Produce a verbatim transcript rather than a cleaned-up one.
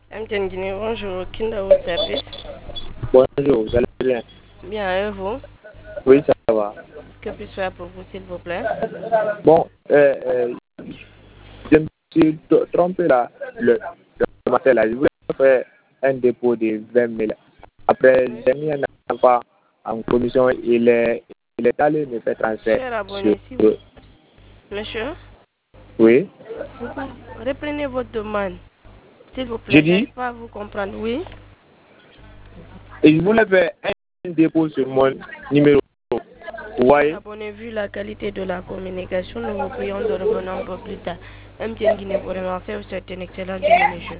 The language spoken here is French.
M T N Guinée, bonjour, Kinda au service. Bonjour, vous allez bien? Bien, et vous? Oui, ça va. Que puis-je faire pour vous, s'il vous plaît? Bon, euh, euh, je me suis t- trompé là, le, le matin là. Je voulais faire un dépôt de vingt mille. Après, Oui. j'ai mis un enfant en commission. Il est, il est allé me faire transfert Cher sur. abonné, si vous... Monsieur, Oui. vous pouvez- reprenez votre demande, s'il vous Je plaît. dis, J'arrive pas à vous comprendre. Oui? et je voulais faire un dépôt sur mon numéro. Vous Cher voyez? abonné, vu la qualité de la communication, nous vous prions de revenir un peu plus tard. M T N Guinée vous remercie. Vous souhaite une excellente journée, monsieur.